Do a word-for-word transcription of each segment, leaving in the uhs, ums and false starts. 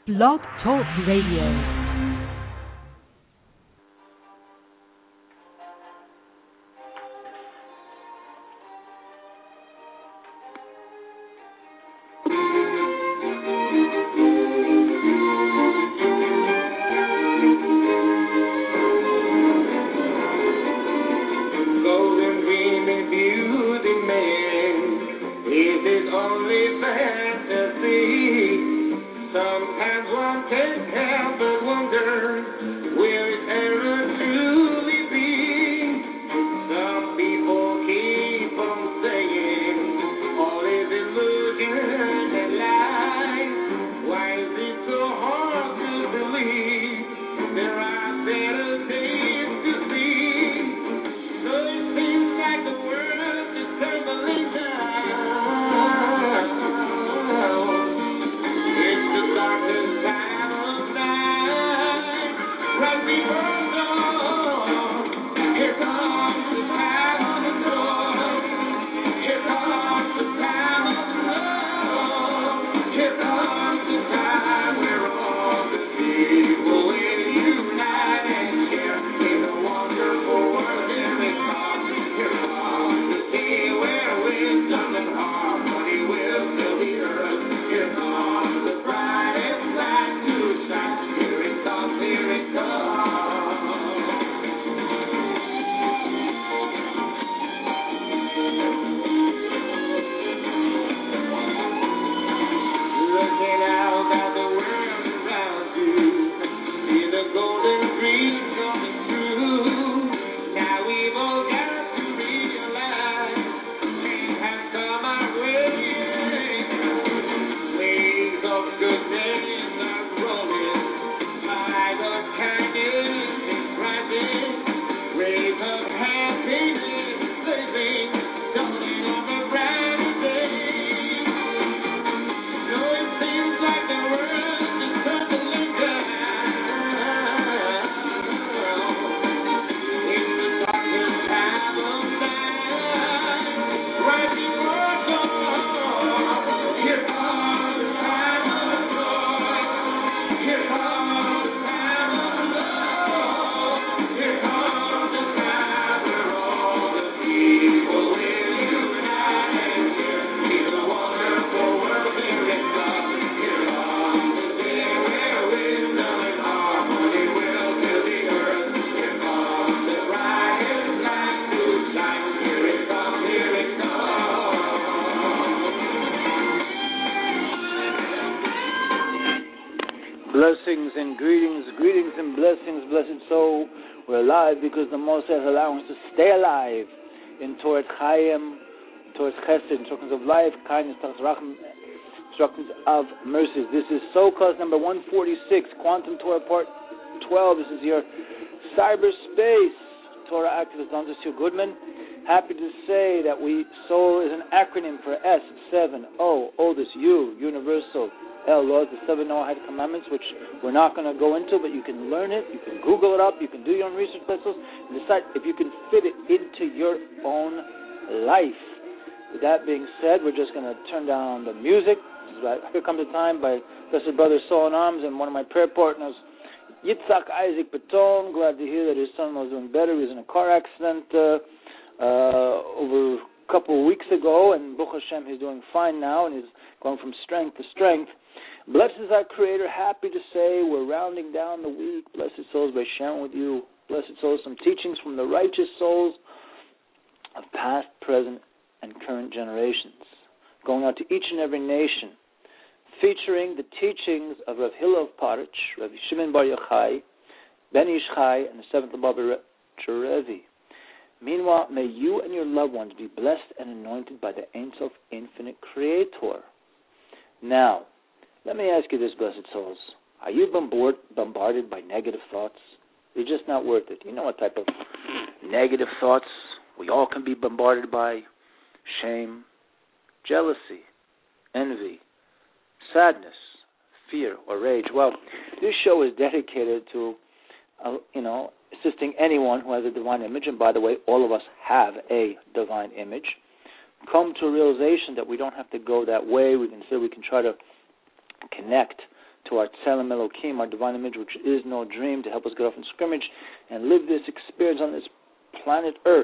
Blog Talk Radio. Blessings and greetings, greetings and blessings, blessed soul. We're alive because the Moshe is allowing us to stay alive in towards Chaim, towards Chesed, instructions of life, kindness, Racham, instructions of mercies. This is SoCos number one forty-six, Quantum Torah Part twelve. This is your cyberspace Torah activist, Doctor Sue Goodman. Happy to say that we, soul is an acronym for S seven O, oldest U, universal. L, laws, the seven Noahide commandments, which we're not going to go into, but you can learn it, you can Google it up, you can do your own research vessels, and decide if you can fit it into your own life. With that being said, we're just going to turn down the music. Here Comes the Time by Blessed Brother Soul in Arms and one of my prayer partners, Yitzhak Isaac Beton. Glad to hear that his son was doing better. He was in a car accident uh, uh, over a couple of weeks ago, and Baruch Hashem, he's doing fine now, and he's going from strength to strength. Blessed is our Creator. Happy to say we're rounding down the week. Blessed souls, by sharing with you, blessed souls, some teachings from the righteous souls of past, present, and current generations, going out to each and every nation, featuring the teachings of Rav Hillel of Paritch, Rav Shimon Bar Yochai, Ben Ish Chai, and the seventh Lubavitcher Rebbe. Meanwhile, may you and your loved ones be blessed and anointed by the Ein Sof Infinite Creator. Now, let me ask you this, blessed souls. Are you bombard, bombarded by negative thoughts? They're just not worth it. You know what type of negative thoughts we all can be bombarded by? Shame, jealousy, envy, sadness, fear, or rage. Well, this show is dedicated to, uh, you know, assisting anyone who has a divine image, and by the way, all of us have a divine image, come to a realization that we don't have to go that way. We can say we can try to connect to our Tselem Elokim, our divine image, which is no dream, to help us get off in scrimmage and live this experience on this planet Earth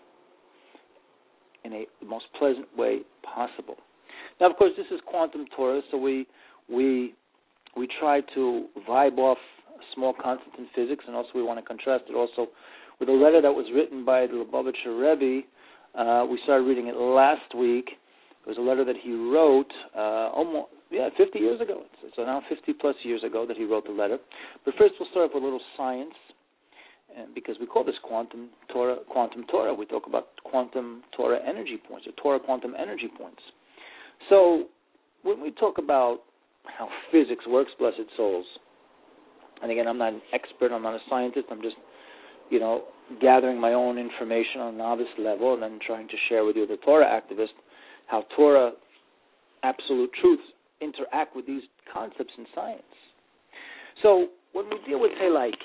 in a the most pleasant way possible. Now, of course, this is quantum Torah, so we we we try to vibe off a small constant in physics, and also we want to contrast it also with a letter that was written by the Lubavitcher Rebbe. Uh, we started reading it last week. It was a letter that he wrote uh, almost, yeah, fifty years ago. It's, so now fifty plus years ago that he wrote the letter. But first we'll start off with a little science, and because we call this quantum Torah. Quantum Torah. We talk about quantum Torah energy points, or Torah quantum energy points. So when we talk about how physics works, blessed souls, and again, I'm not an expert, I'm not a scientist, I'm just, you know, gathering my own information on a novice level and then trying to share with you, the Torah activist, how Torah absolute truths interact with these concepts in science. So when we deal with, say, like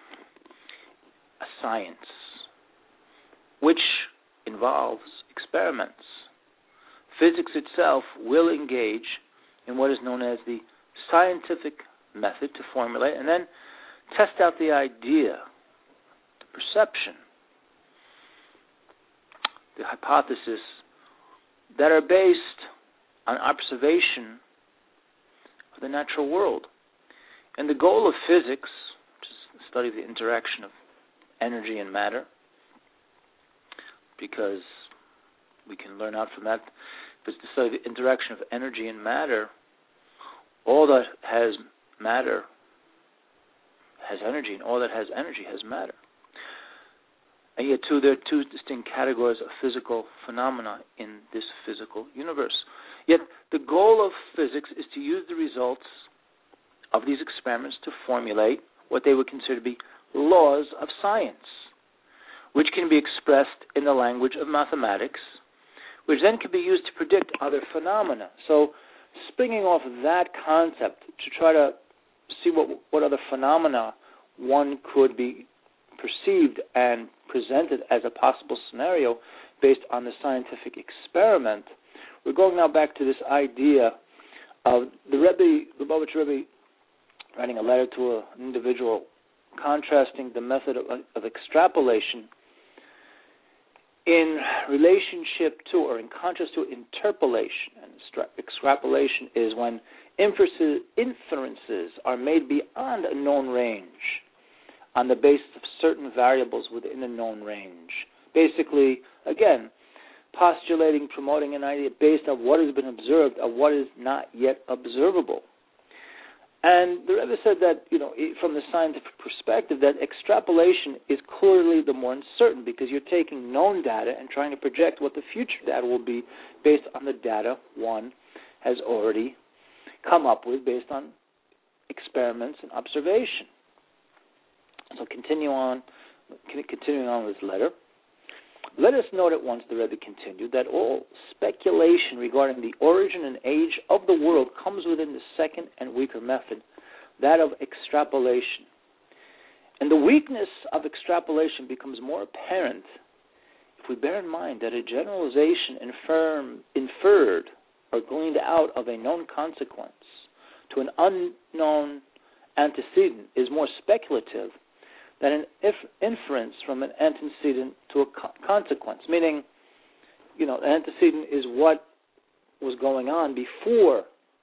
a science which involves experiments, physics itself will engage in what is known as the scientific method to formulate and then test out the idea, the perception, the hypothesis that are based on observation of the natural world. And the goal of physics, which is the study of the interaction of energy and matter, because we can learn out from that, but it's the study of the interaction of energy and matter. All that has matter has energy, and all that has energy has matter. And yet, too, there are two distinct categories of physical phenomena in this physical universe. Yet, the goal of physics is to use the results of these experiments to formulate what they would consider to be laws of science, which can be expressed in the language of mathematics, which then can be used to predict other phenomena. So, springing off of that concept to try to see what what other phenomena one could be perceived and presented as a possible scenario based on the scientific experiment, we're going now back to this idea of the Rebbe, the Lubavitcher Rebbe, writing a letter to a, an individual, contrasting the method of, of extrapolation in relationship to, or in contrast to, interpolation. And extrapolation is when inferences, inferences are made beyond a known range on the basis of certain variables within a known range. Basically, again, postulating, promoting an idea based on what has been observed, of what is not yet observable. And the Rebbe said that, you know, from the scientific perspective, that extrapolation is clearly the more uncertain, because you're taking known data and trying to project what the future data will be based on the data one has already come up with based on experiments and observation. So continue on, continuing on with this letter. Let us note at once, the Rebbe continued, that all speculation regarding the origin and age of the world comes within the second and weaker method, that of extrapolation. And the weakness of extrapolation becomes more apparent if we bear in mind that a generalization infirm, inferred or gleaned out of a known consequence to an unknown antecedent is more speculative than an if inference from an antecedent to a co- consequence. Meaning, you know, an antecedent is what was going on before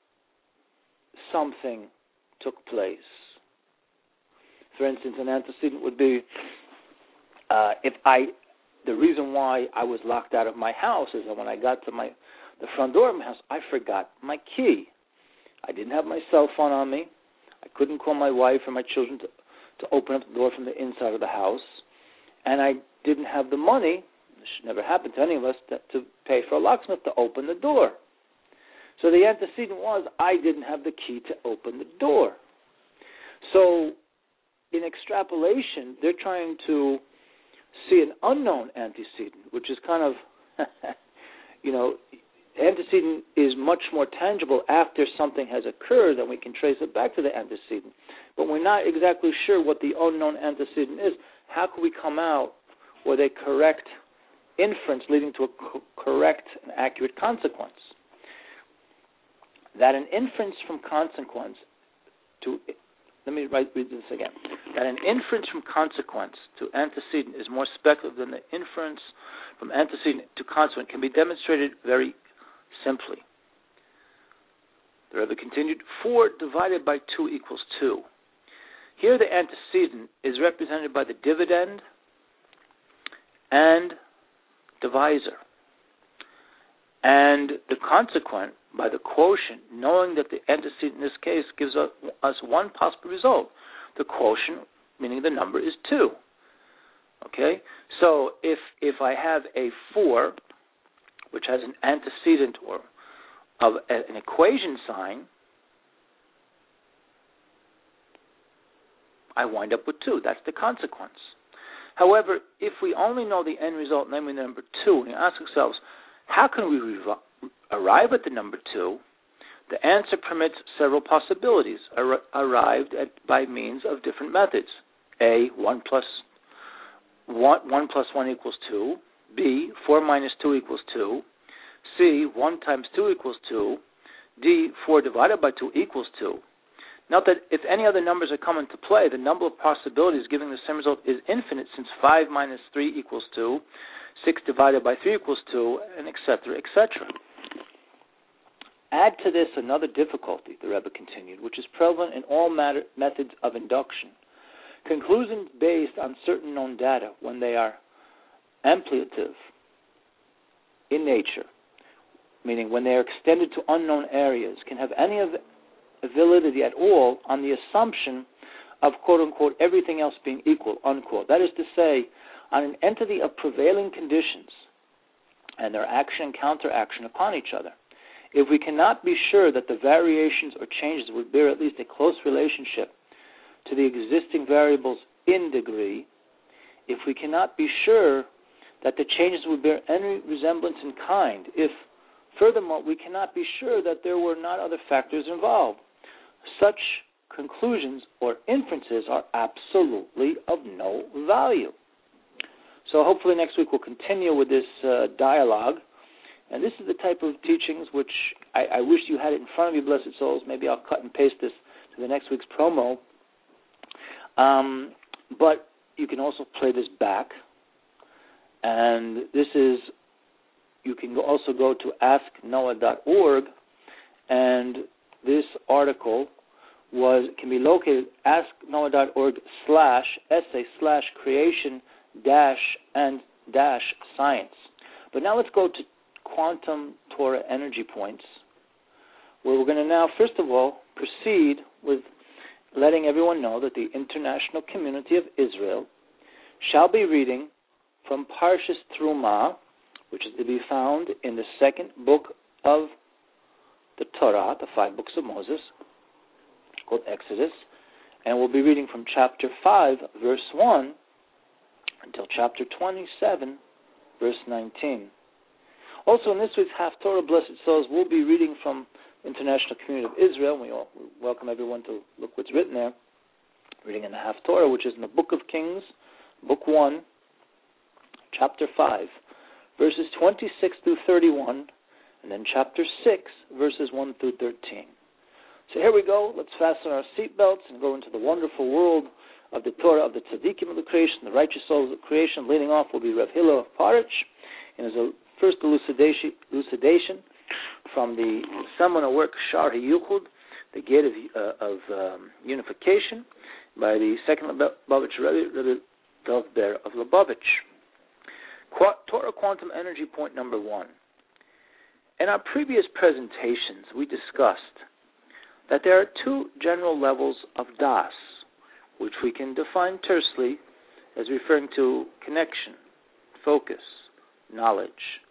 something took place. For instance, an antecedent would be uh, if I, the reason why I was locked out of my house is that when I got to my the front door of my house, I forgot my key. I didn't have my cell phone on me. I couldn't call my wife or my children to to open up the door from the inside of the house, and I didn't have the money, this should never happen to any of us, to, to pay for a locksmith to open the door. So the antecedent was, I didn't have the key to open the door. So in extrapolation, they're trying to see an unknown antecedent, which is kind of, you know, antecedent is much more tangible after something has occurred, and we can trace it back to the antecedent. But we're not exactly sure what the unknown antecedent is. How can we come out with a correct inference leading to a co- correct and accurate consequence? That an inference from consequence write read this again. That an inference from consequence to antecedent is more speculative than the inference from antecedent to consequent can be demonstrated very simply. The Rebbe continued, four divided by two equals two. Here the antecedent is represented by the dividend and divisor, and the consequent by the quotient, knowing that the antecedent in this case gives us one possible result. The quotient, meaning the number, is two. Okay? So if if I have a four, which has an antecedent or of an equation sign, I wind up with two. That's the consequence. However, if we only know the end result, namely the number two, and we ask ourselves, how can we rev- arrive at the number two? The answer permits several possibilities ar- arrived at by means of different methods. A, one plus one, one plus one equals two. B, four minus two equals two. C, one times two equals two. D, four divided by two equals two. Note that if any other numbers are come into play, the number of possibilities giving the same result is infinite, since five minus three equals two, six divided by three equals two, and et cetera, et cetera. Add to this another difficulty, the Rebbe continued, which is prevalent in all matter, methods of induction. Conclusions based on certain known data, when they are ampliative in nature, meaning when they are extended to unknown areas, can have any of validity at all on the assumption of quote-unquote everything else being equal, unquote. That is to say, on an entity of prevailing conditions and their action and counteraction upon each other. If we cannot be sure that the variations or changes would bear at least a close relationship to the existing variables in degree, if we cannot be sure that the changes would bear any resemblance in kind, if, furthermore, we cannot be sure that there were not other factors involved, such conclusions or inferences are absolutely of no value. So hopefully next week we'll continue with this uh, dialogue. And this is the type of teachings which I, I wish you had it in front of you, blessed souls. Maybe I'll cut and paste this to the next week's promo. Um, but you can also play this back. And this is, you can also go to ask noah dot org, and this article was can be located ask noah dot org slash essay slash creation dash and dash science. But now let's go to Quantum Torah Energy Points, where we're going to now, first of all, proceed with letting everyone know that the International Community of Israel shall be reading from Parshas Truma, which is to be found in the second book of the Torah, the five books of Moses, called Exodus, and we'll be reading from chapter five, verse one, until chapter twenty-seven, verse nineteen. Also, in this week's Haftorah, blessed souls, we'll be reading from the International Community of Israel. We all we welcome everyone to look what's written there. Reading in the Haftorah, which is in the Book of Kings, Book one, chapter five, verses twenty-six through thirty-one, and then chapter six, verses one through thirteen. So here we go. Let's fasten our seatbelts and go into the wonderful world of the Torah of the Tzaddikim of the creation, the righteous souls of creation. Leading off will be Rav Hillel of Parich, and as a first elucidation, elucidation from the seminal work Shar HaYuchud, the Gate of, uh, of um, Unification, by the second Lubavitch Rebbe, Rebbe Dovber of Lubavitch. Qu- Torah Quantum Energy Point number one. In our previous presentations, we discussed that there are two general levels of Das, which we can define tersely as referring to connection, focus, knowledge.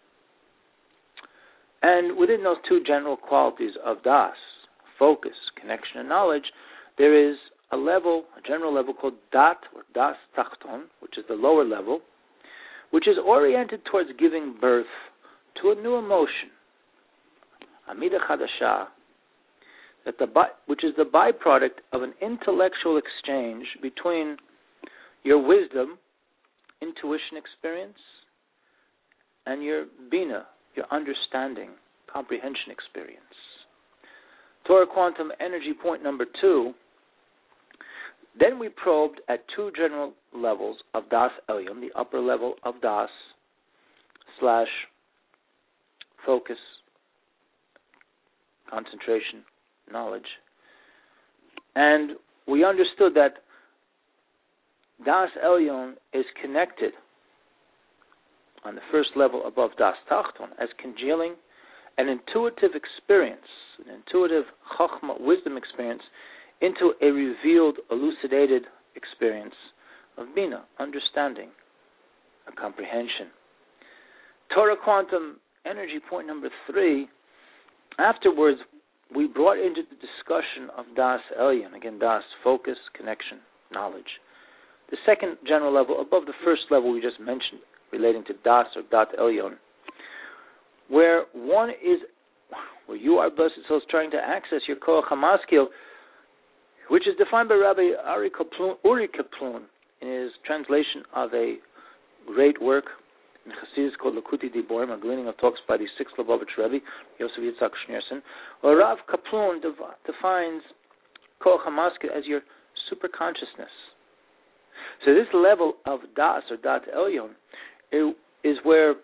And within those two general qualities of Das, focus, connection, and knowledge, there is a level, a general level called Dat, or Das Tachton, which is the lower level, which is oriented towards giving birth to a new emotion, Amida Chadashah, that the which is the byproduct of an intellectual exchange between your wisdom, intuition experience, and your bina, your understanding, comprehension experience. Torah Quantum Energy Point number two, Then we probed at two general levels of Das Elyon, the upper level of Das slash focus, concentration, knowledge. And we understood that Das Elyon is connected on the first level above Das Tachton as congealing an intuitive experience, an intuitive Chachma, wisdom experience, into a revealed, elucidated experience of Bina, understanding, a comprehension. Torah quantum energy point number three, afterwards we brought into the discussion of Das Elyon, again Das, focus, connection, knowledge. The second general level, above the first level we just mentioned, relating to Das or Dat Elyon, where one is, where you are blessed souls trying to access your Koach HaMaskil, which is defined by Rabbi Ari Kaplun, Uri Kaplun in his translation of a great work in Chassidus called Lakuti Diborim, a gleaning of talks by the sixth Lubavitch Rebbe, Yosef Yitzhak Schneerson, where Rav Kaplun defines Koach HaMaskil as your superconsciousness. So this level of Das or Dat Elyon is where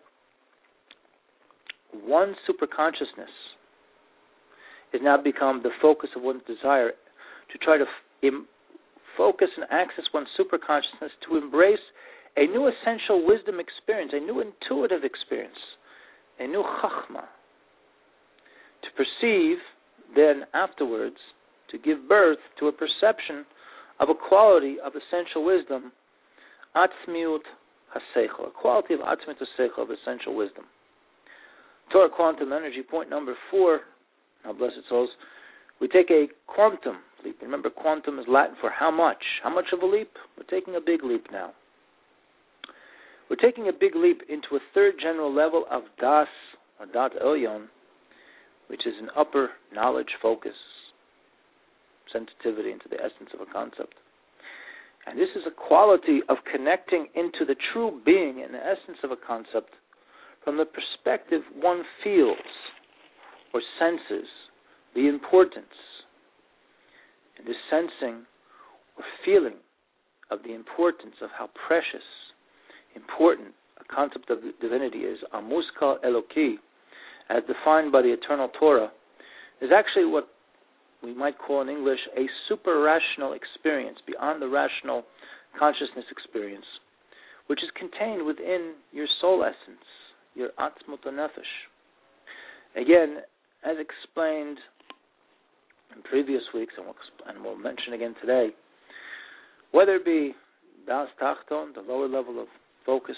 one superconsciousness is now become the focus of one's desire, to try to f- focus and access one's superconsciousness, to embrace a new essential wisdom experience, a new intuitive experience, a new chachma, to perceive, then afterwards, to give birth to a perception of a quality of essential wisdom, atzmiut haseichel, a quality of atzmiut haseichel, of essential wisdom. Torah quantum energy point number four, now blessed souls, we take a quantum leap. Remember, quantum is Latin for how much. How much of a leap? We're taking a big leap now. We're taking a big leap into a third general level of Das, or Dat Elyon, which is an upper knowledge focus, sensitivity into the essence of a concept. And this is a quality of connecting into the true being and the essence of a concept from the perspective one feels or senses the importance, and the sensing or feeling of the importance of how precious, important a concept of divinity is, Amuskal Eloki, as defined by the eternal Torah, is actually what we might call in English a super-rational experience, beyond the rational consciousness experience, which is contained within your soul essence, your Atzmut HaNefesh. Again, as explained in previous weeks, and we'll, and we'll mention again today, whether it be Das Tachton, the lower level of focus,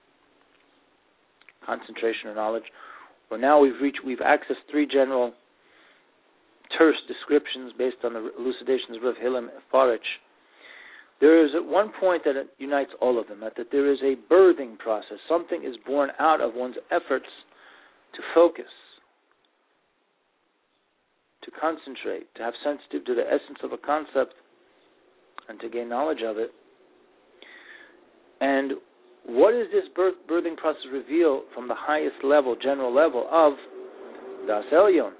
concentration, or knowledge, or now we've reached, we've accessed three general terse descriptions based on the elucidations of Rav Hillel Farich. There is at one point that it unites all of them, that, that there is a birthing process. Something is born out of one's efforts to focus, to concentrate, to have sensitive to the essence of a concept, and to gain knowledge of it. And what does this birth, birthing process reveal from the highest level, general level of Das Elyon?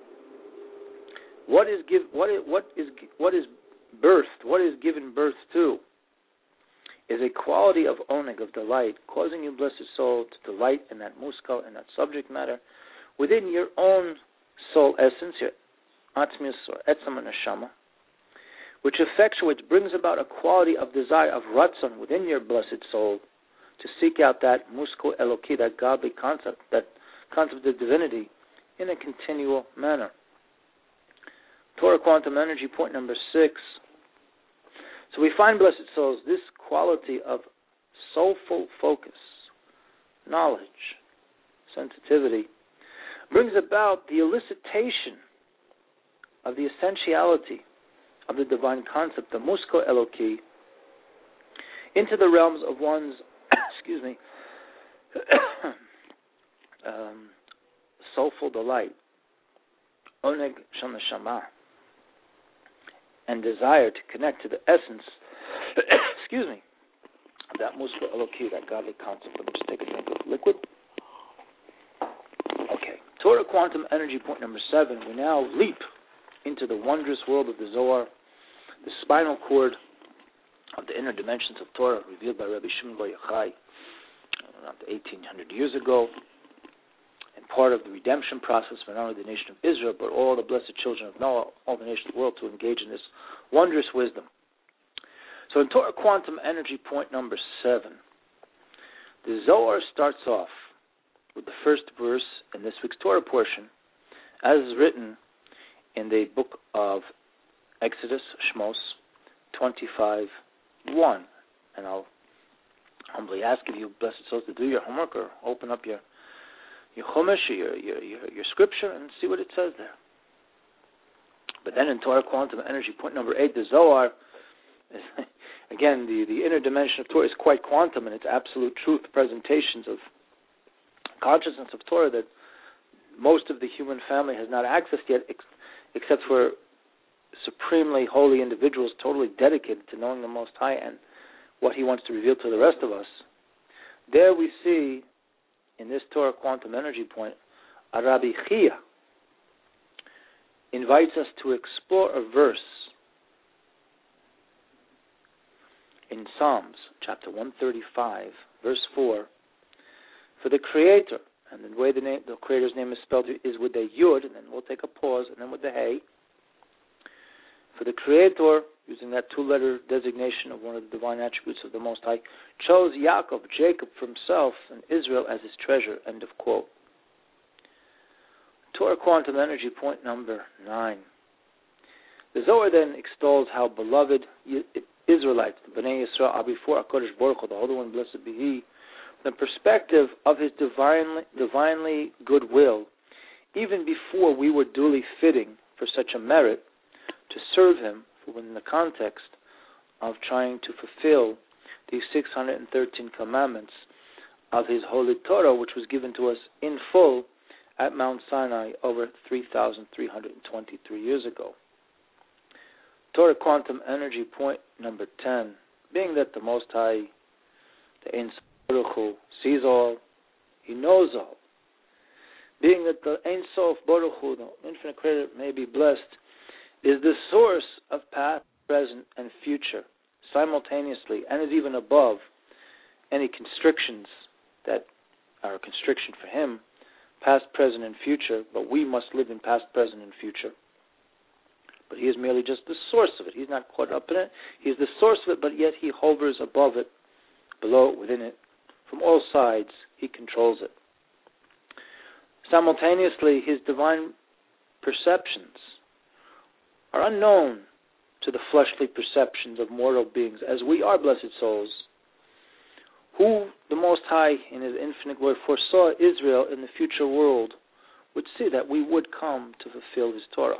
What is give? What is what is what is birthed? What is given birth to? Is a quality of oneg, of delight, causing you, blessed soul, to delight in that muskal, in that subject matter, within your own soul essence, your atzmius or etzam neshama, which effectuates, brings about a quality of desire, of ratzon within your blessed soul, to seek out that muskal eloki, that godly concept, that concept of divinity, in a continual manner. Torah quantum energy point number six. So we find, blessed souls, this quality of soulful focus, knowledge, sensitivity, brings about the elicitation of the essentiality of the divine concept, the musko eloki, into the realms of one's, excuse me, um, soulful delight, oneg shel neshama, and desire to connect to the essence, excuse me, of that musko eloki, that godly concept. Let me just take a drink of liquid. Okay, Torah quantum energy point number seven. We now leap into the wondrous world of the Zohar, the spinal cord of the inner dimensions of Torah revealed by Rabbi Shimon Bar Yochai around eighteen hundred years ago, and part of the redemption process for not only the nation of Israel, but all the blessed children of Noah, all the nations of the world, to engage in this wondrous wisdom. So in Torah Quantum Energy, point number seven, the Zohar starts off with the first verse in this week's Torah portion, as is written in the book of Exodus, Shmos, twenty-five one. And I'll humbly ask of you, blessed souls, to do your homework or open up your your Chumash, your, your, your, your scripture, and see what it says there. But then in Torah Quantum Energy, point number eight, the Zohar, is, again, the, the inner dimension of Torah is quite quantum in its absolute truth presentations of consciousness of Torah that most of the human family has not accessed yet, ex- except for supremely holy individuals totally dedicated to knowing the Most High and what He wants to reveal to the rest of us. There we see, in this Torah Quantum Energy point, Rabbi Chia invites us to explore a verse in Psalms, chapter one thirty-five, verse four. For the Creator, and the way the name, the Creator's name is spelled is with a Yud, and then we'll take a pause, and then with the Hey. For the Creator, using that two-letter designation of one of the divine attributes of the Most High, chose Yaakov, Jacob, for himself, and Israel as his treasure. End of quote. Torah Quantum Energy, point number nine. The Zohar then extols how beloved Israelites, the Bnei Yisrael, are before HaKadosh Baruch Hu, the Holy One, blessed be He, from the perspective of His divinely, divinely goodwill, even before we were duly fitting for such a merit, to serve Him within the context of trying to fulfill these six hundred thirteen commandments of His Holy Torah, which was given to us in full at Mount Sinai over three thousand three hundred twenty-three years ago. Torah Quantum Energy, point number ten, being that the Most High, the Ein Sof Baruch Hu, sees all, He knows all, being that the Ein Sof Baruch Hu, the infinite Creator, may be blessed, is the source of past, present, and future simultaneously, and is even above any constrictions that are a constriction for Him, past, present, and future, but we must live in past, present, and future. But He is merely just the source of it. He's not caught up in it. He is the source of it, but yet He hovers above it, below it, within it. From all sides, He controls it. Simultaneously, His divine perceptions are unknown to the fleshly perceptions of mortal beings, as we are blessed souls, who the Most High in His infinite glory foresaw Israel in the future world would see that we would come to fulfill His Torah.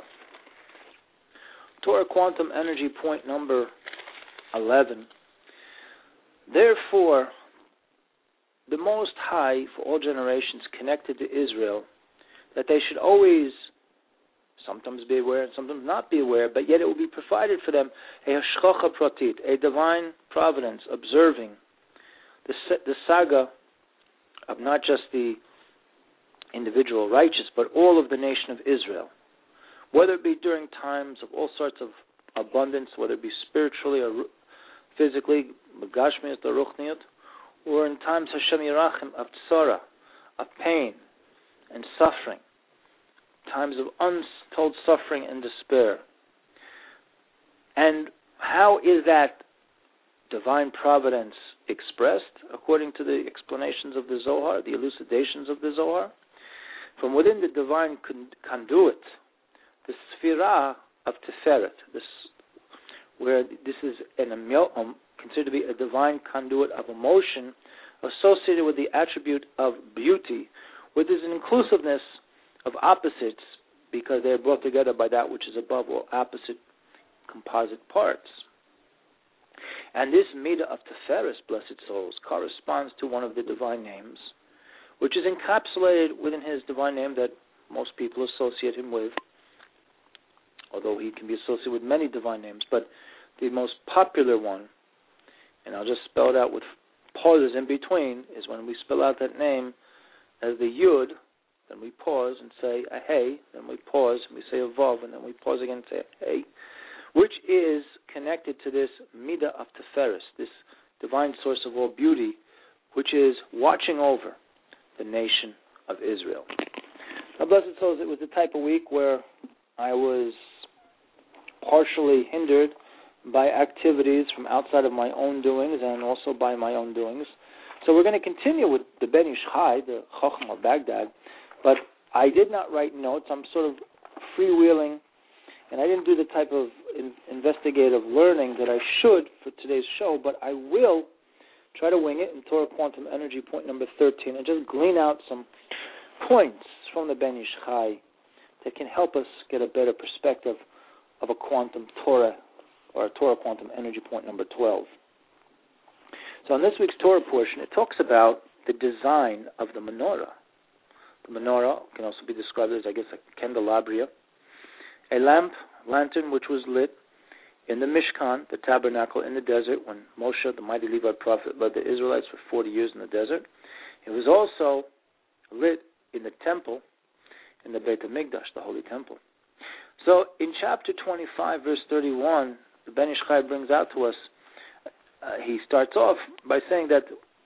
Torah Quantum Energy, point number eleven. Therefore, the Most High, for all generations, connected to Israel, that they should always sometimes be aware and sometimes not be aware, but yet it will be provided for them a hashgacha pratit, a divine providence, observing the, the saga of not just the individual righteous, but all of the nation of Israel, whether it be during times of all sorts of abundance, whether it be spiritually or physically, begashmiut or ruchniut, or in times Hashem Yerachim of tzara, of pain and suffering, times of untold suffering and despair. And how is that divine providence expressed? According to the explanations of the Zohar, the elucidations of the Zohar, from within the divine conduit, the Sphira of Tiferet, this, where this is an, um, considered to be a divine conduit of emotion associated with the attribute of beauty, which is an inclusiveness of opposites, because they are brought together by that which is above all opposite composite parts. And this Midah of Tiferes, blessed souls, corresponds to one of the divine names, which is encapsulated within His divine name that most people associate Him with, although He can be associated with many divine names, but the most popular one, and I'll just spell it out with pauses in between, is when we spell out that name as the Yud, then we pause and say a Hey, then we pause and we say a Vav, and then we pause again and say a Hey. which is connected to this Midah of Tiferes, this divine source of all beauty, which is watching over the nation of Israel. Now, blessed souls, it was the type of week where I was partially hindered by activities from outside of my own doings and also by my own doings. So we're going to continue with the Ben Ish Chai, the Chacham of Baghdad, but I did not write notes. I'm sort of freewheeling, and I didn't do the type of in- investigative learning that I should for today's show, but I will try to wing it in Torah Quantum Energy point number thirteen and just glean out some points from the Ben Ish Chai that can help us get a better perspective of a quantum Torah or a Torah Quantum Energy point number twelve. So in this week's Torah portion, it talks about the design of the menorah. The menorah can also be described as, I guess, a candelabra, a lamp, lantern, which was lit in the Mishkan, the tabernacle in the desert, when Moshe, the mighty Levite prophet, led the Israelites for forty years in the desert. It was also lit in the temple, in the Beit HaMikdash, the holy temple. So in chapter twenty-five, verse thirty-one, the Ben Ish Chai brings out to us, uh, he starts off by saying that,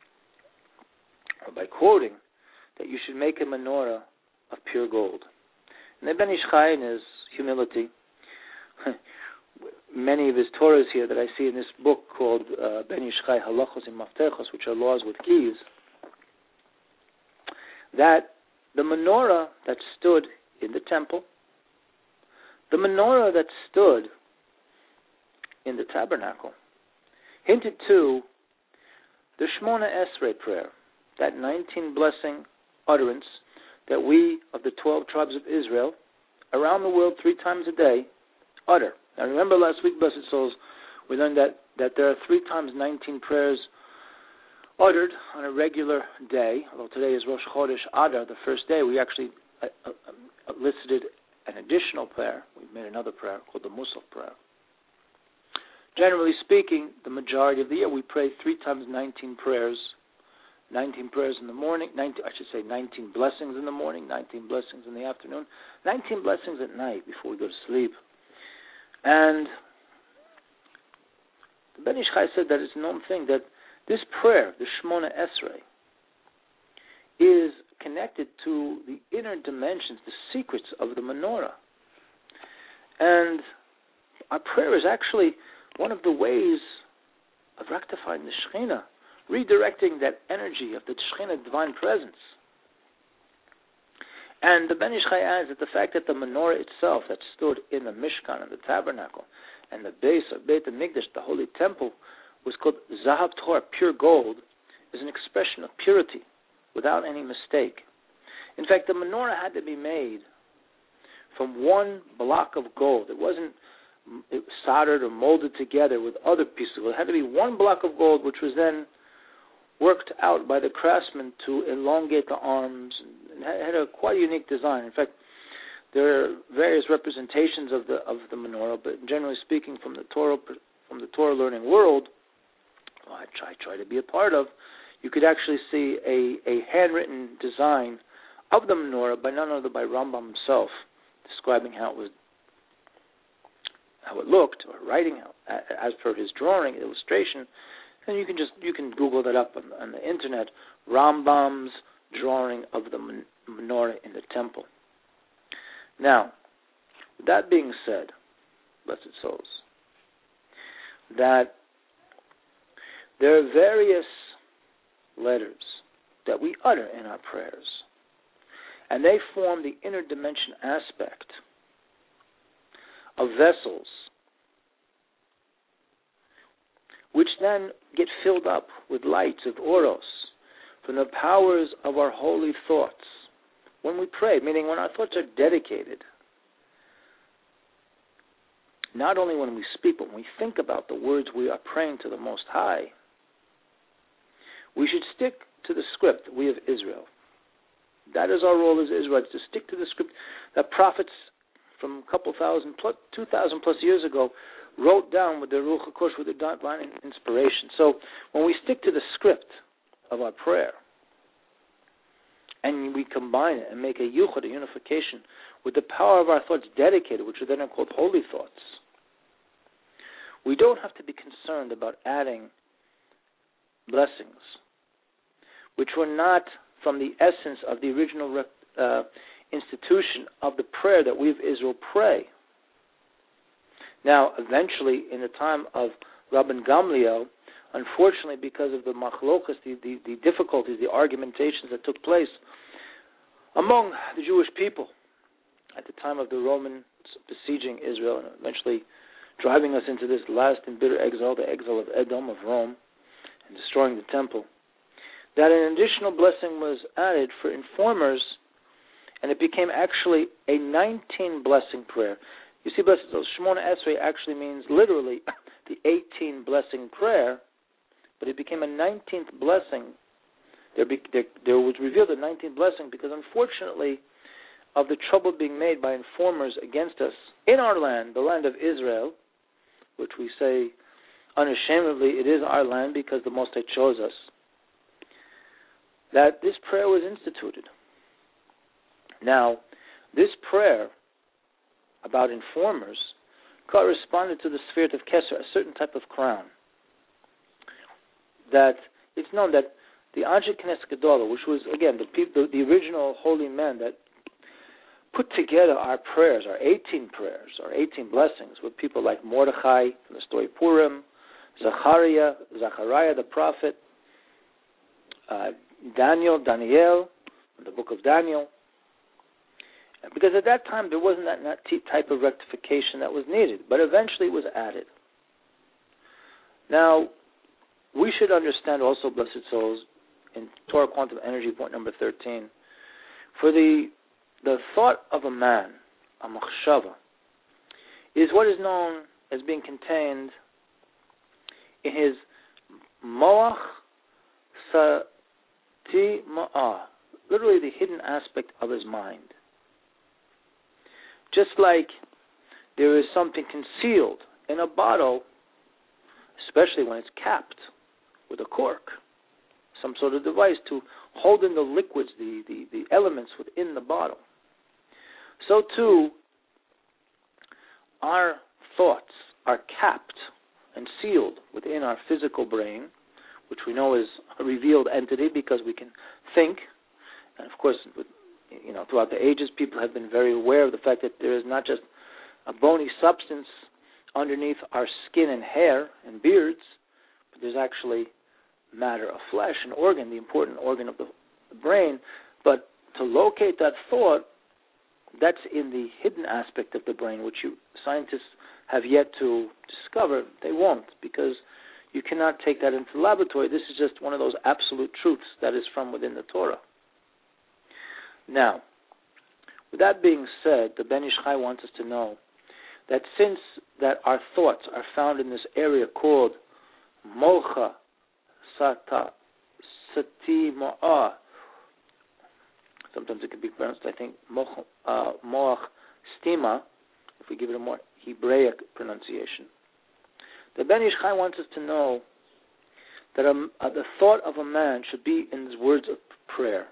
or by quoting, that you should make a menorah of pure gold. And the Ben Ish Chai, in his humility, many of his Torahs here that I see in this book called uh, Ben Ish Chai Halachos and Maftechos, which are laws with keys, that the menorah that stood in the temple, the menorah that stood in the tabernacle, hinted to the Shemona Esrei prayer, that nineteen blessing utterance that we of the twelve tribes of Israel around the world three times a day utter. Now remember last week, blessed souls, we learned that, that there are three times nineteen prayers uttered on a regular day. Although today is Rosh Chodesh Adar, the first day, we actually uh, uh, elicited an additional prayer. We've made another prayer called the Musaf prayer. Generally speaking, the majority of the year we pray three times nineteen prayers. nineteen prayers in the morning, nineteen, I should say nineteen blessings in the morning, nineteen blessings in the afternoon, nineteen blessings at night before we go to sleep. And the Ben Ish Chai said that it's a known thing that this prayer, the Shemona Esrei, is connected to the inner dimensions, the secrets of the menorah. And our prayer is actually one of the ways of rectifying the Shekhinah, redirecting that energy of the Shekhinah divine presence. And the Ben Ish Chai adds that the fact that the menorah itself that stood in the Mishkan and the tabernacle and the base of Beit HaMikdash, the holy temple, was called Zahav Torah, pure gold, is an expression of purity without any mistake. In fact, the menorah had to be made from one block of gold. It wasn't it was soldered or molded together with other pieces of gold. It had to be one block of gold, which was then worked out by the craftsman to elongate the arms. It had a quite unique design. In fact, there are various representations of the of the menorah, but generally speaking, from the Torah from the Torah learning world, well, I try try to be a part of, you could actually see a, a handwritten design of the menorah by none other by Rambam himself, describing how it was, how it looked, or writing out as per his drawing illustration. And you can just you can Google that up on, on the internet. Rambam's drawing of the menorah in the temple. Now, with that being said, blessed souls, that there are various letters that we utter in our prayers, and they form the inner dimension aspect of vessels, which then get filled up with lights of oros from the powers of our holy thoughts when we pray, meaning when our thoughts are dedicated. Not only when we speak, but when we think about the words we are praying to the Most High. We should stick to the script, we of Israel. That is our role as Israelites, to stick to the script that prophets from a couple thousand, plus, two thousand plus years ago wrote down with their Ruach HaKodesh, with their divine inspiration. So when we stick to the script of our prayer, and we combine it and make a yuchad, a unification, with the power of our thoughts dedicated, which are then called holy thoughts, we don't have to be concerned about adding blessings, which were not from the essence of the original uh, institution of the prayer that we of Israel pray. Now, eventually, in the time of Rabban Gamliel, unfortunately, because of the machlokas, the, the, the difficulties, the argumentations that took place among the Jewish people at the time of the Romans besieging Israel and eventually driving us into this last and bitter exile, the exile of Edom, of Rome, and destroying the temple, that an additional blessing was added for informers, and it became actually a nineteen-blessing prayer. You see, blessed, so Shemona Esrei actually means literally the eighteen-blessing prayer, but it became a nineteenth blessing. There, be, there, there was revealed a nineteenth blessing because, unfortunately, of the trouble being made by informers against us in our land, the land of Israel, which we say unashamedly it is our land because the Most High chose us, that this prayer was instituted. Now, this prayer about informers corresponded to the spirit of Kesser, a certain type of crown. That it's known that the Anshe Knesset Gedolah, which was, again, the, people, the original holy men that put together our prayers, our eighteen prayers, our eighteen blessings, with people like Mordechai from the story Purim, Zachariah, Zachariah the prophet, uh, Daniel, Daniel, the book of Daniel. Because at that time there wasn't that, that type of rectification that was needed, but eventually it was added. Now, we should understand also, blessed souls, in Torah Quantum Energy, point number thirteen, for the the thought of a man, a machshava, is what is known as being contained in his moach sati ma'ah, literally the hidden aspect of his mind. Just like there is something concealed in a bottle, especially when it's capped with a cork, some sort of device to hold in the liquids, the, the, the elements within the bottle. So too, our thoughts are capped and sealed within our physical brain, which we know is a revealed entity because we can think. And of course, you know, throughout the ages, people have been very aware of the fact that there is not just a bony substance underneath our skin and hair and beards, but there's actually matter of flesh, an organ, the important organ of the, the brain. But to locate that thought, that's in the hidden aspect of the brain, which you scientists have yet to discover. They won't, because you cannot take that into the laboratory. This is just one of those absolute truths that is from within the Torah. Now, with that being said, the Ben Ish Chai wants us to know that since that our thoughts are found in this area called Mocha Sata Sati Ma'ah, sometimes it can be pronounced, I think, Moach uh, Stima, if we give it a more Hebraic pronunciation. The Ben Ish Chai wants us to know that a, uh, the thought of a man should be in his words of prayer.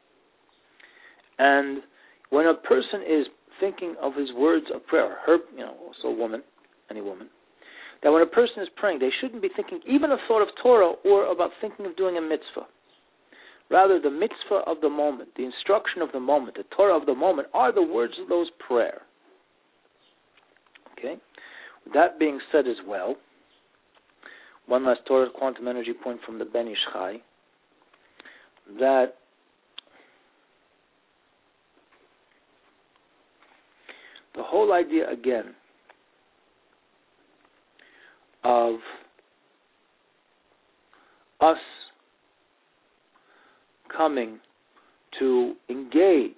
And when a person is thinking of his words of prayer, her, you know, also a woman, any woman, that when a person is praying, they shouldn't be thinking even a thought of Torah or about thinking of doing a mitzvah. Rather, the mitzvah of the moment, the instruction of the moment, the Torah of the moment are the words of those prayer. Okay? With that being said as well, one last Torah quantum energy point from the Ben Ish Chai, that the whole idea, again, of us coming to engage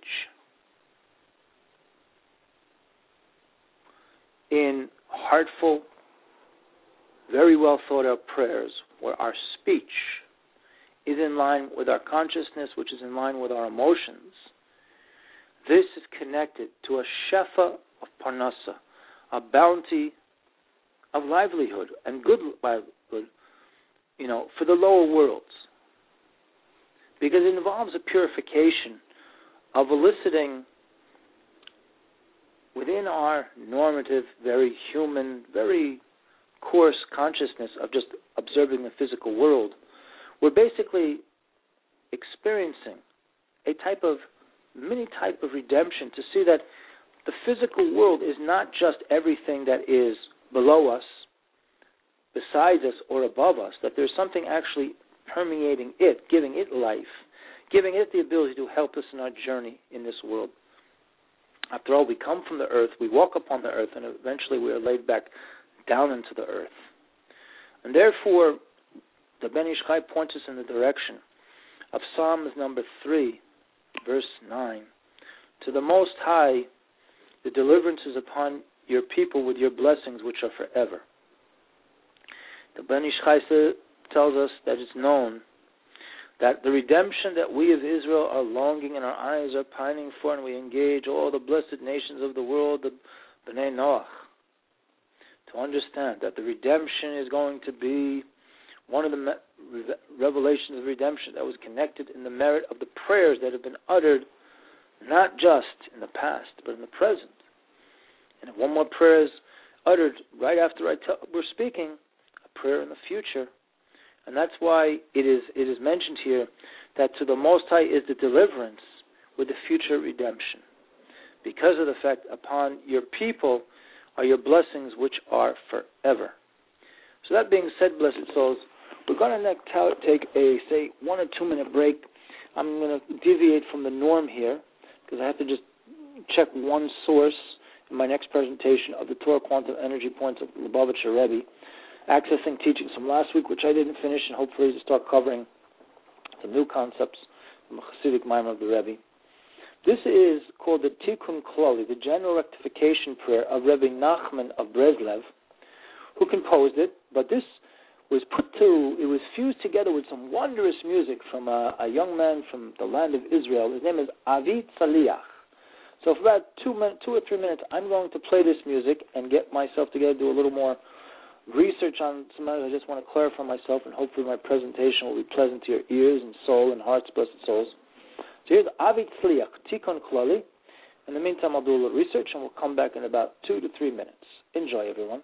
in heartful, very well thought out prayers where our speech is in line with our consciousness, which is in line with our emotions. This is connected to a shefa of parnasa, a bounty of livelihood and good livelihood, you know, for the lower worlds. Because it involves a purification of eliciting within our normative, very human, very coarse consciousness of just observing the physical world, we're basically experiencing a type of, mini type of redemption to see that the physical world is not just everything that is below us, besides us, or above us, that there's something actually permeating it, giving it life, giving it the ability to help us in our journey in this world. After all, we come from the earth, we walk upon the earth, and eventually we are laid back down into the earth. And therefore, the Ben Ish Chai points us in the direction of Psalms number three, verse nine. To the Most High, the deliverance is upon your people with your blessings, which are forever. The Ben Ish Chai tells us that it's known that the redemption that we of Israel are longing and our eyes are pining for, and we engage all the blessed nations of the world, the B'nai Noach, to understand that the redemption is going to be one of the me- revelations of redemption that was connected in the merit of the prayers that have been uttered, not just in the past, but in the present. And if one more prayer is uttered right after I tell, we're speaking, a prayer in the future. And that's why it is it is mentioned here that to the Most High is the deliverance with the future redemption, because of the fact upon your people are your blessings which are forever. So that being said, blessed souls, we're going to take a, say, one or two minute break. I'm going to deviate from the norm here because I have to just check one source in my next presentation of the Torah Quantum Energy Points of Lubavitcher Rebbe, accessing teachings from last week, which I didn't finish, and hopefully to start covering some new concepts from the Hasidic Maimon of the Rebbe. This is called the Tikkun Klali, the general rectification prayer of Rebbe Nachman of Breslev, who composed it, but this was put to, it was fused together with some wondrous music from a, a young man from the land of Israel. His name is Avi Tzaliach. So for about two, min- two or three minutes, I'm going to play this music and get myself together, do a little more research on some matters. I just want to clarify myself, and hopefully my presentation will be pleasant to your ears and soul and hearts, blessed souls. So here's Avi Tzliach, Tikkun Klali. In the meantime, I'll do a little research, and we'll come back in about two to three minutes. Enjoy, everyone.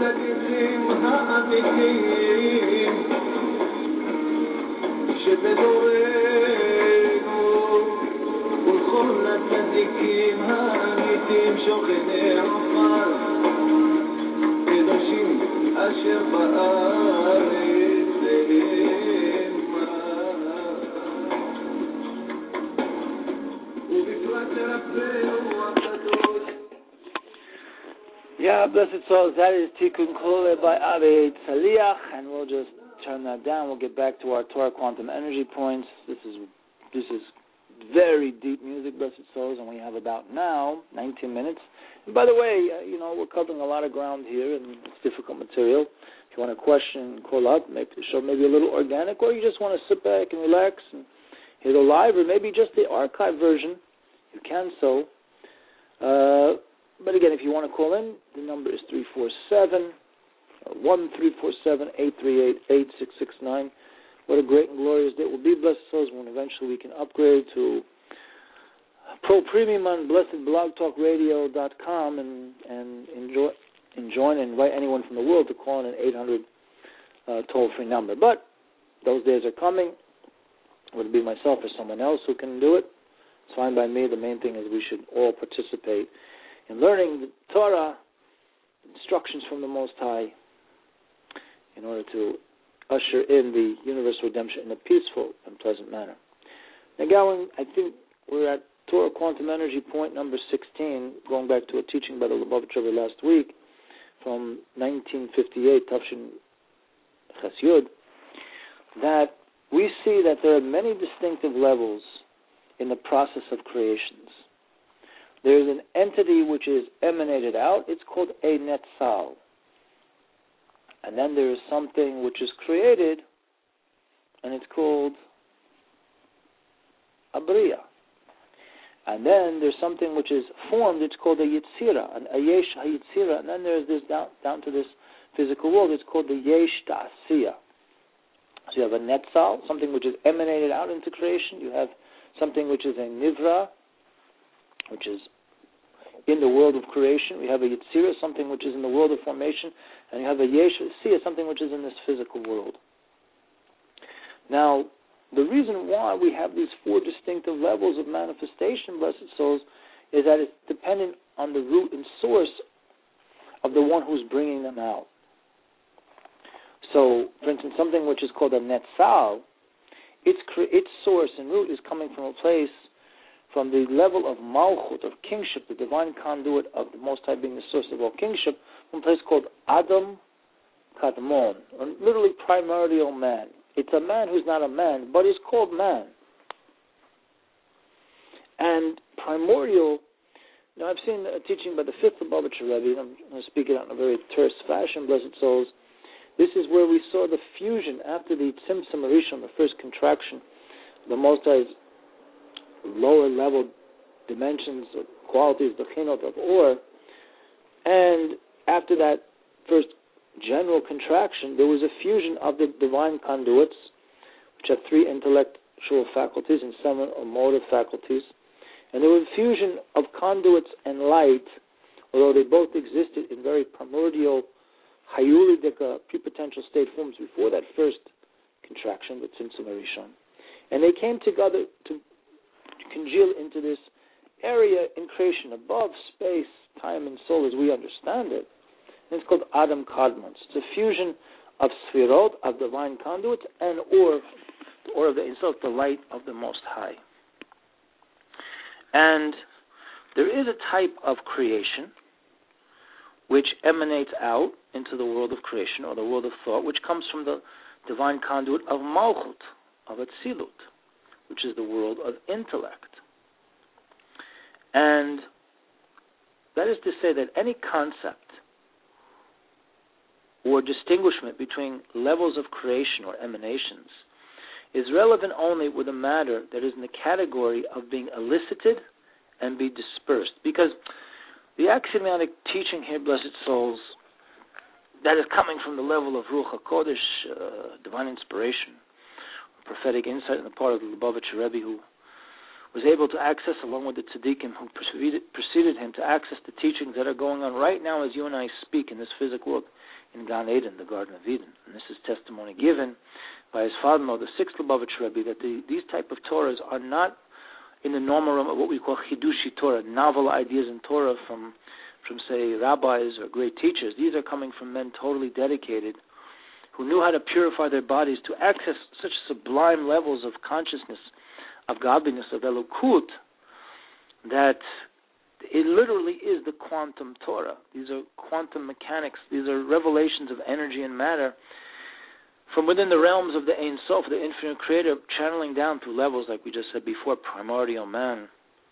הצדיקים האמיתיים שבדורנו ולכל הצדיקים האמיתיים שוכני עפר קדושים אשר בארץ המה ובפרט רבנו הקדוש. Yeah, blessed souls, that is Tikkun Klole by Abed Saliach, and we'll just turn that down. We'll get back to our Torah quantum energy points. This is this is very deep music, blessed souls, and we have about now nineteen minutes. And by the way, uh, you know, we're covering a lot of ground here, and it's difficult material. If you want to question, call up, make the show maybe a little organic, or you just want to sit back and relax and hear the live, or maybe just the archive version, you can so. Uh, but again, if you want to call in, the number is three four seven, one three four seven, eight three eight, eight six six nine. What a great and glorious day it will be, blessed souls, when eventually we can upgrade to Pro Premium on blessed blog talk radio dot com and, and enjoy, enjoy and invite anyone from the world to call in an eight hundred uh, toll-free number. But those days are coming. Whether it be myself or someone else who can do it, it's fine by me. The main thing is we should all participate in learning the Torah, instructions from the Most High, in order to usher in the universal redemption in a peaceful and pleasant manner. Now, going, I think we're at Torah Quantum Energy point number sixteen, going back to a teaching by the Lubavitch Rebbe last week from nineteen fifty-eight, Tafshin Ches Yud, that we see that there are many distinctive levels in the process of creations. There's an entity which is emanated out. It's called a Netzal. And then there is something which is created, and it's called a Bria. And then there's something which is formed, it's called a Yitzira, an Ayesh HaYitzira. And then there's this, down, down to this physical world, it's called the Yesh Ta'asiyah. So you have a Netzal, something which is emanated out into creation. You have something which is a Nivra, which is in the world of creation. We have a Yitzira, something which is in the world of formation. And you have a Yesh Ta'asiyah, something which is in this physical world. Now, the reason why we have these four distinctive levels of manifestation, blessed souls, is that it's dependent on the root and source of the one who's bringing them out. So, for instance, something which is called a Netzal, its, its source and root is coming from a place, from the level of Malchut, of kingship, the divine conduit of the Most High being the source of all kingship, from a place called Adam Kadmon, or literally primordial man. It's a man who's not a man, but he's called man. And primordial, now I've seen a teaching by the fifth Lubavitcher Rebbe, and I'm going to speak it out in a very terse fashion, blessed souls. This is where we saw the fusion after the Tzimtzum Rishon, the first contraction, the Most High's lower level dimensions or qualities, the Chinot of Or, and after that first general contraction, there was a fusion of the divine conduits, which have three intellectual faculties and seven motive faculties, and there was a fusion of conduits and light, although they both existed in very primordial, Hayulidika, pre-potential state forms before that first contraction, the Tzimtzum Rishon. And they came together to congeal into this area in creation above space, time, and soul as we understand it. And it's called Adam Kadmon. It's a fusion of Sfirot, of divine conduits, and or, or of the itself, the light of the Most High. And there is a type of creation which emanates out into the world of creation, or the world of thought, which comes from the divine conduit of Malchut, of Atzilut, which is the world of intellect. And that is to say that any concept or distinguishment between levels of creation or emanations is relevant only with a matter that is in the category of being elicited and be dispersed. Because the axiomatic teaching here, blessed souls, that is coming from the level of Ruach HaKodesh, uh, divine inspiration, prophetic insight on the part of the Lubavitcher Rebbe, who was able to access, along with the tzaddikim who preceded, preceded him, to access the teachings that are going on right now as you and I speak in this physical world in Gan Eden, the Garden of Eden. And this is testimony given by his father-in-law, the sixth Lubavitch Rebbe, that the, these type of Torahs are not in the normal realm of what we call Chidushi Torah, novel ideas in Torah from, from, say, rabbis or great teachers. These are coming from men totally dedicated who knew how to purify their bodies to access such sublime levels of consciousness, of godliness, of Elokut, that it literally is the quantum Torah. These are quantum mechanics. These are revelations of energy and matter from within the realms of the Ein Sof, the infinite creator, channeling down through levels, like we just said before, primordial man,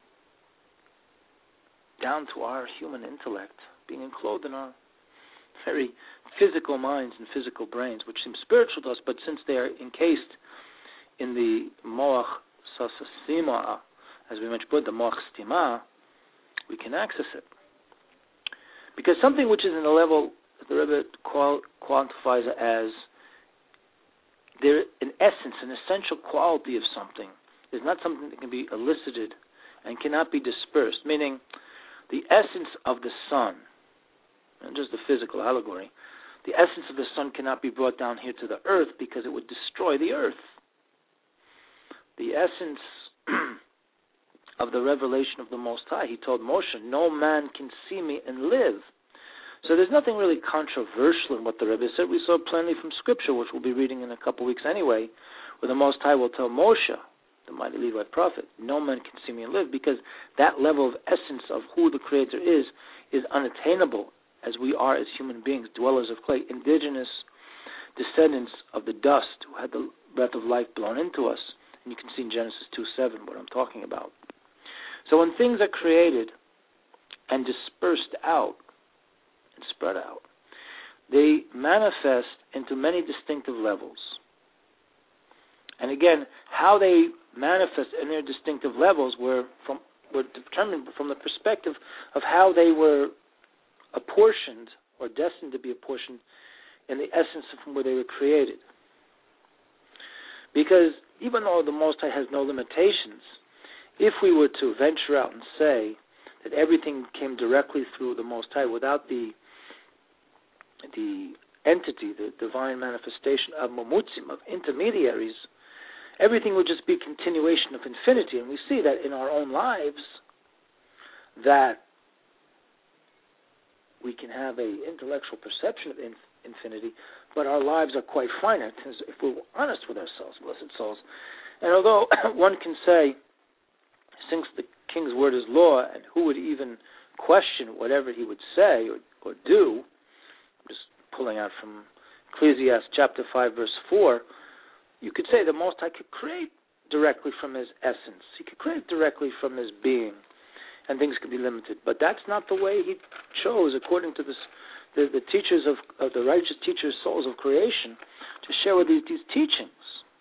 down to our human intellect, being enclosed in our very physical minds and physical brains, which seem spiritual to us, but since they are encased in the Moach Sasasima, as we mentioned before, the Moach Stima, we can access it. Because something which is in the level that the Rebbe qual- quantifies as there, an essence, an essential quality of something, is not something that can be elicited and cannot be dispersed, meaning the essence of the sun, and just the physical allegory, the essence of the sun cannot be brought down here to the earth because it would destroy the earth. The essence of the revelation of the Most High, he told Moshe, no man can see me and live. So there's nothing really controversial in what the Rebbe said. We saw plenty from Scripture, which we'll be reading in a couple weeks anyway, where the Most High will tell Moshe, the mighty Levite prophet, no man can see me and live, because that level of essence of who the Creator is is unattainable as we are as human beings, dwellers of clay, indigenous descendants of the dust who had the breath of life blown into us. And you can see in Genesis two seven what I'm talking about. So when things are created and dispersed out and spread out, they manifest into many distinctive levels. And again, how they manifest in their distinctive levels were from were determined from the perspective of how they were apportioned or destined to be apportioned in the essence of from where they were created. Because even though the Most High has no limitations, if we were to venture out and say that everything came directly through the Most High without the the entity, the divine manifestation of Mamutzim, of intermediaries, everything would just be continuation of infinity. And we see that in our own lives, that we can have an intellectual perception of in, infinity, but our lives are quite finite, if we're honest with ourselves, blessed souls. And although one can say, since the king's word is law, and who would even question whatever he would say or, or do, I'm just pulling out from Ecclesiastes chapter five, verse four, you could say the Most High could create directly from his essence. He could create directly from his being, and things could be limited. But that's not the way he chose, according to this, the, the teachers of, of the righteous teachers, souls of creation, to share with these, these teachings.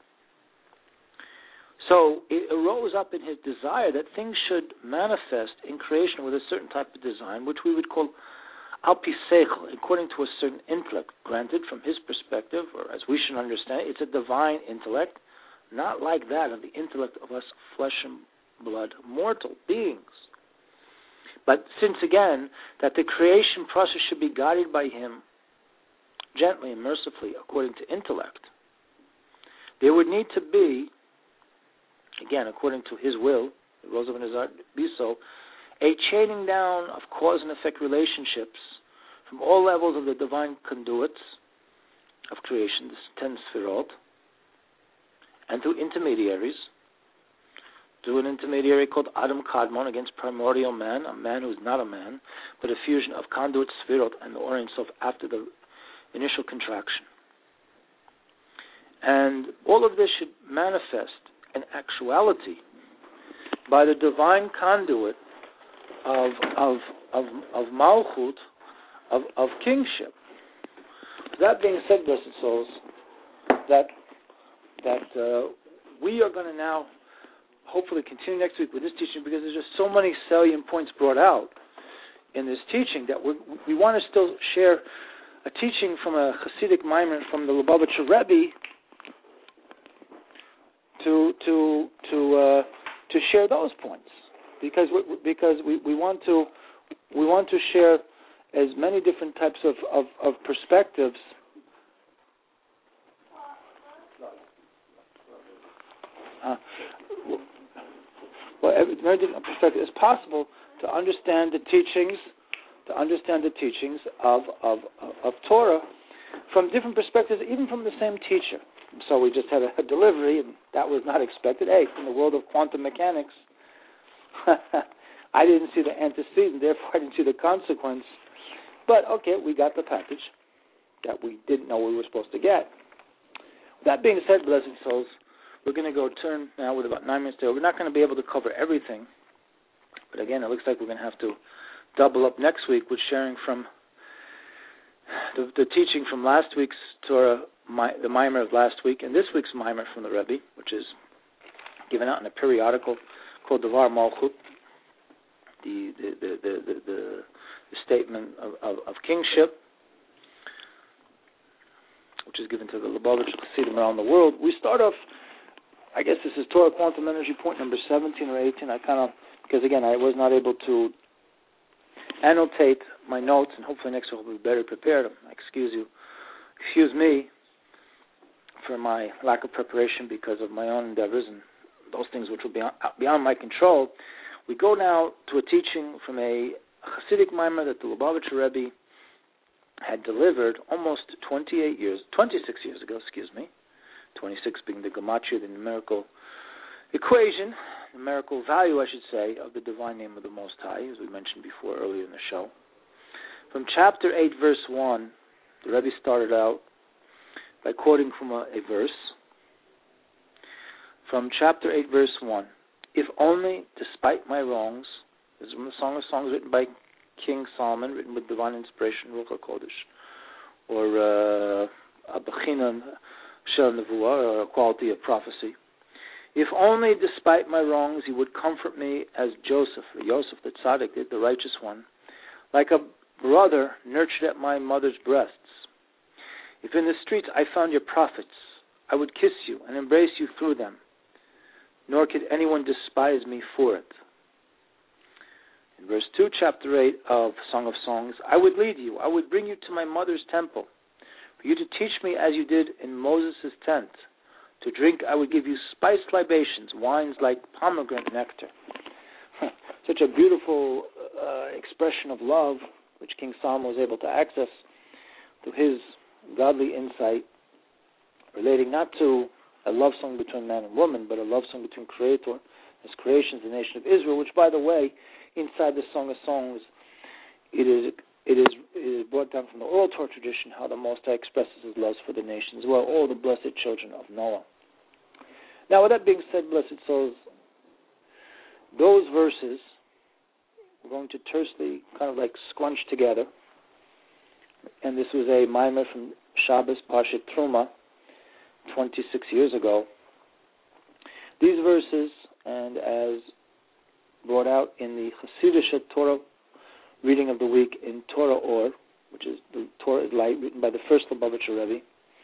So it arose up in his desire that things should manifest in creation with a certain type of design, which we would call al-pi seichel, according to a certain intellect. Granted, from his perspective, or as we should understand, it's a divine intellect, not like that of the intellect of us flesh and blood mortal beings. But since, again, that the creation process should be guided by him gently and mercifully according to intellect, there would need to be, again, according to his will, it rose up in his heart, be so, a chaining down of cause and effect relationships from all levels of the divine conduits of creation, this ten sfirot, and through intermediaries, through an intermediary called Adam Kadmon against primordial man, a man who is not a man, but a fusion of conduit sfirot and the Or Ein Sof after the initial contraction. And all of this should manifest in actuality by the divine conduit of of of, of Malchut, of, of kingship. That being said, blessed souls, that that uh, we are going to now hopefully continue next week with this teaching, because there's just so many salient points brought out in this teaching that we we want to still share a teaching from a Hasidic Maimon from the Lubavitcher Rebbe to to to uh, to share those points, because we, because we, we want to we want to share as many different types of, of, of perspectives. Uh, well, every, very different perspective as possible to understand the teachings, to understand the teachings of, of of of Torah from different perspectives, even from the same teacher. So we just had a, a delivery, and that was not expected. Hey, in the world of quantum mechanics, I didn't see the antecedent, therefore I didn't see the consequence. But okay, we got the package that we didn't know we were supposed to get. That being said, blessed souls, we're going to go turn now with about nine minutes to go. We're not going to be able to cover everything, but again, it looks like we're going to have to double up next week with sharing from the, the teaching from last week's Torah, my, the Mimer of last week, and this week's Mimer from the Rebbe, which is given out in a periodical called Devar Malchut, the the the the, the, the, the statement of, of, of kingship, which is given to the Lubavitch Chassidim around the world. We start off, I guess this is Torah Quantum Energy point number seventeen or eighteen. I kind of, because again, I was not able to annotate my notes, and hopefully next week we'll be better prepared. Excuse you, excuse me for my lack of preparation because of my own endeavors and those things which will be beyond my control. We go now to a teaching from a Hasidic Mimer that the Lubavitcher Rebbe had delivered almost twenty-eight years, twenty-six years ago, excuse me, twenty-six being the gematria, the numerical equation, numerical value, I should say, of the divine name of the Most High, as we mentioned before earlier in the show. From chapter eight, verse one, the Rebbe started out by quoting from a, a verse. From chapter eight, verse one, if only, despite my wrongs, this is from the Song of Songs written by King Solomon, written with divine inspiration, Ruach HaKodesh, or Abachina Shel Nevuah, or a quality of prophecy. If only, despite my wrongs, he would comfort me as Joseph, or Yosef the Tzaddik did, the righteous one, like a brother nurtured at my mother's breasts. If in the streets I found your prophets, I would kiss you and embrace you through them, nor could anyone despise me for it. In verse two, chapter eight of Song of Songs, I would lead you, I would bring you to my mother's temple, for you to teach me as you did in Moses' tent. To drink, I would give you spiced libations, wines like pomegranate nectar. Such a beautiful uh, expression of love, which King Solomon was able to access through his godly insight, relating not to a love song between man and woman, but a love song between Creator, His creation, the nation of Israel, which, by the way, inside the Song of Songs, it is it is, it is brought down from the oral Torah tradition, how the Most High expresses His love for the nations, well, all the blessed children of Noah. Now, with that being said, blessed souls, those verses we're going to tersely kind of like scrunch together, and this was a mimer from Shabbos Parshat Truma, twenty-six years ago. These verses, and as brought out in the Chassidish Torah reading of the week in Torah Or, which is the Torah is Light, written by the first Lubavitcher Rebbe,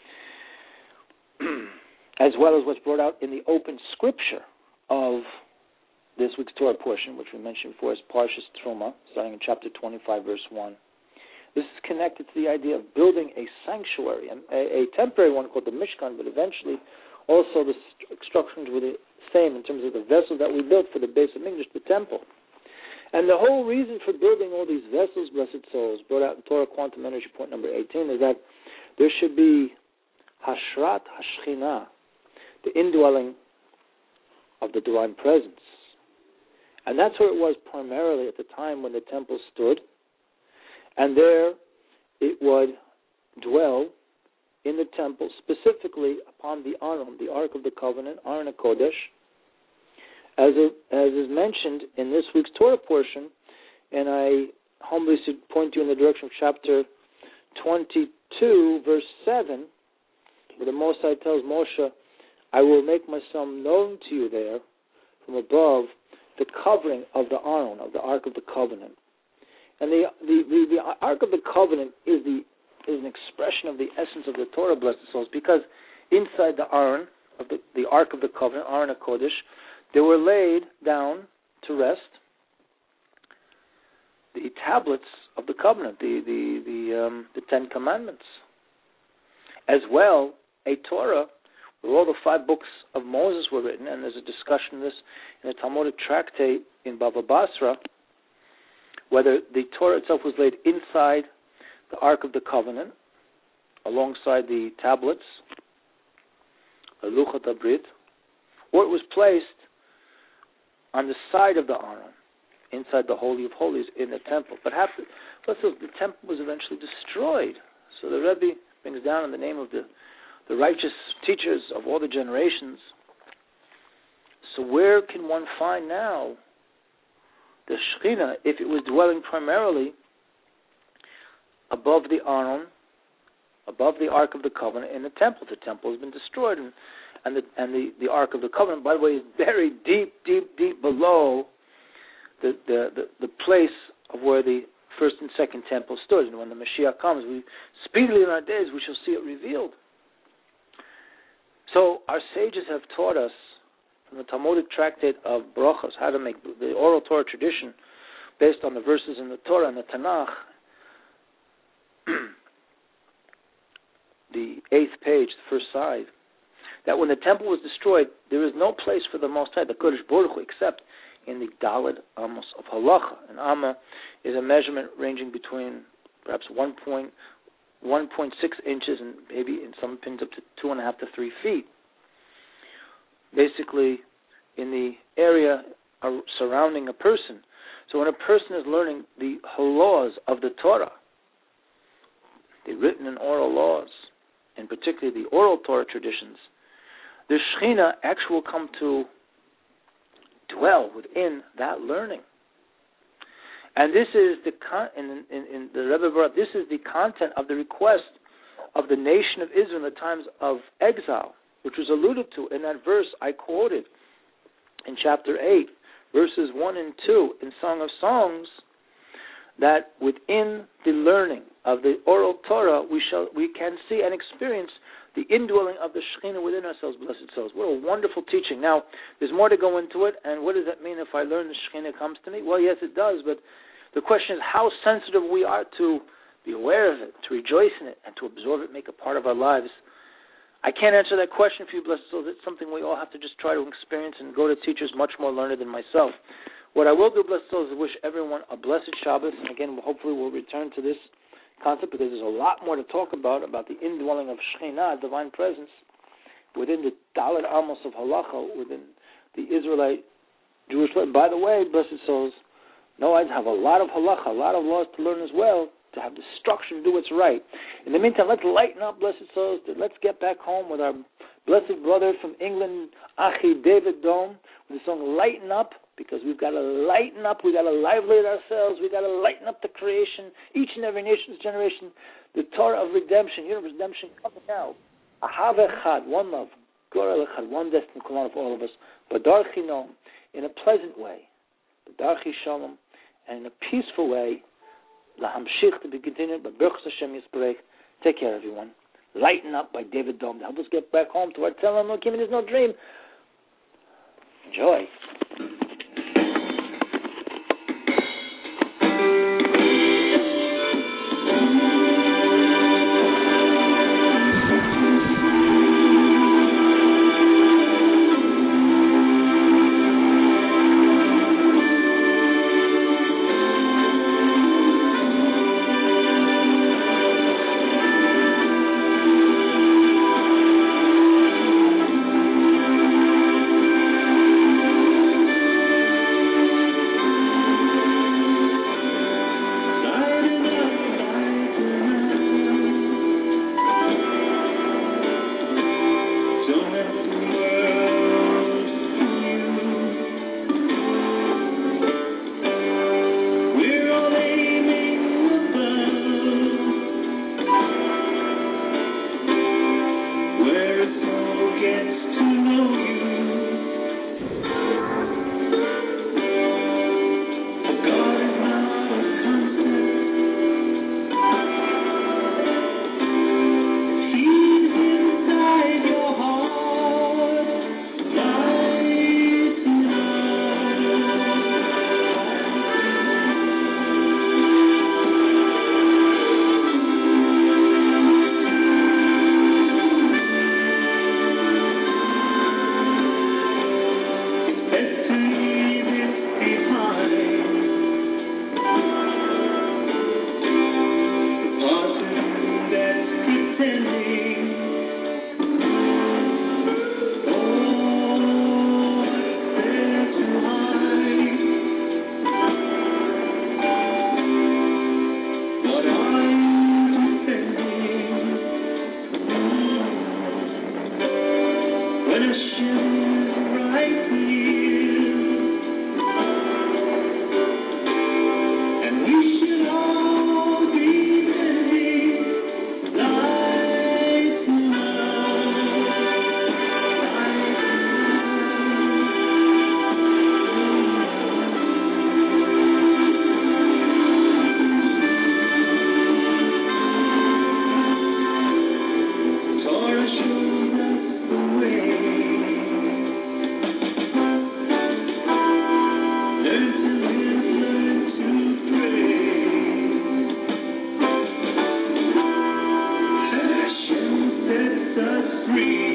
as well as what's brought out in the open scripture of this week's Torah portion, which we mentioned before, is Parshas Truma, starting in chapter twenty-five, verse one. This is connected to the idea of building a sanctuary, a, a temporary one called the Mishkan, but eventually also the st- instructions were the same in terms of the vessel that we built for the base of English, the temple. And the whole reason for building all these vessels, blessed souls, brought out in Torah Quantum Energy point number eighteen, is that there should be Hashrat Hashchina, the indwelling of the divine presence. And that's where it was primarily at the time when the temple stood. And there it would dwell in the temple, specifically upon the Aron, the Ark of the Covenant, Aron HaKodesh, as, it, as is mentioned in this week's Torah portion, and I humbly should point you in the direction of chapter twenty-two, verse seven, where the Most High tells Moshe, I will make myself known to you there from above, the covering of the Aron, of the Ark of the Covenant. And the, the, the, the Ark of the Covenant is the is an expression of the essence of the Torah, blessed souls, because inside the Aron, of the, the Ark of the Covenant, Aron HaKodesh, they were laid down to rest the tablets of the covenant, the the the, um, the Ten Commandments, as well a Torah where all the five books of Moses were written, and there's a discussion of this in a Talmudic tractate in Bava Basra, whether the Torah itself was laid inside the Ark of the Covenant, alongside the tablets, the Luchat HaBrit, or it was placed on the side of the Aron, inside the Holy of Holies in the temple. But half the, the temple was eventually destroyed. So the Rebbe brings down in the name of the, the righteous teachers of all the generations. So where can one find now the Shekhinah if it was dwelling primarily above the Aron, above the Ark of the Covenant in the temple? The temple has been destroyed, and, and, the, and the, the Ark of the Covenant, by the way, is buried deep, deep, deep below the, the, the, the place of where the first and second temple stood. And when the Mashiach comes, we speedily in our days we shall see it revealed. So our sages have taught us from the Talmudic tractate of Brachos how to make the oral Torah tradition based on the verses in the Torah and the Tanakh. The eighth page, the first side, that when the temple was destroyed, there is no place for the Most High, the Kodesh Baruch Hu, except in the Daled Amos of Halacha. And Amma is a measurement ranging between perhaps one point six inches and maybe in some pins up to two and a half to three feet. Basically, in the area surrounding a person. So when a person is learning the laws of the Torah, the written and oral laws, and particularly the oral Torah traditions, the Shekhinah actually will come to dwell within that learning. And this is the con- in, in, in the Rebbe brought, this is the content of the request of the nation of Israel in the times of exile, which was alluded to in that verse I quoted in chapter eight, verses one and two in Song of Songs, that within the learning of the oral Torah we shall we can see and experience the indwelling of the Shekhinah within ourselves, blessed souls. What a wonderful teaching. Now, there's more to go into it, and what does that mean if I learn the Shekhinah comes to me? Well, yes, it does, but the question is how sensitive we are to be aware of it, to rejoice in it, and to absorb it, make it part of our lives. I can't answer that question for you, blessed souls. It's something we all have to just try to experience and go to teachers much more learned than myself. What I will do, blessed souls, is wish everyone a blessed Shabbos, and again, hopefully we'll return to this concept because there's a lot more to talk about, about the indwelling of Shekhinah, divine presence, within the Daled Amos of Halacha, within the Israelite Jewish life. By the way, blessed souls, no, I have a lot of Halacha, a lot of laws to learn as well, to have the structure to do what's right. In the meantime, let's lighten up, blessed souls. Let's get back home with our blessed brother from England, Achi David Dome, with the song Lighten Up, because we've got to lighten up, we've got to lively it ourselves, we've got to lighten up the creation, each and every nation's generation, the Torah of redemption, universal redemption coming now. Ahav Echad, one love, Glor Echad, one destiny for all of us, Badar Chinom, in a pleasant way, Badar Shalom, and in a peaceful way, Lahamshich, to be continued, but Baruch Hashem Yisparech. Take care, everyone. Lighten Up by David Dome. Help us get back home to our Tzelem Elokim. It is no dream. Enjoy. Sets us free.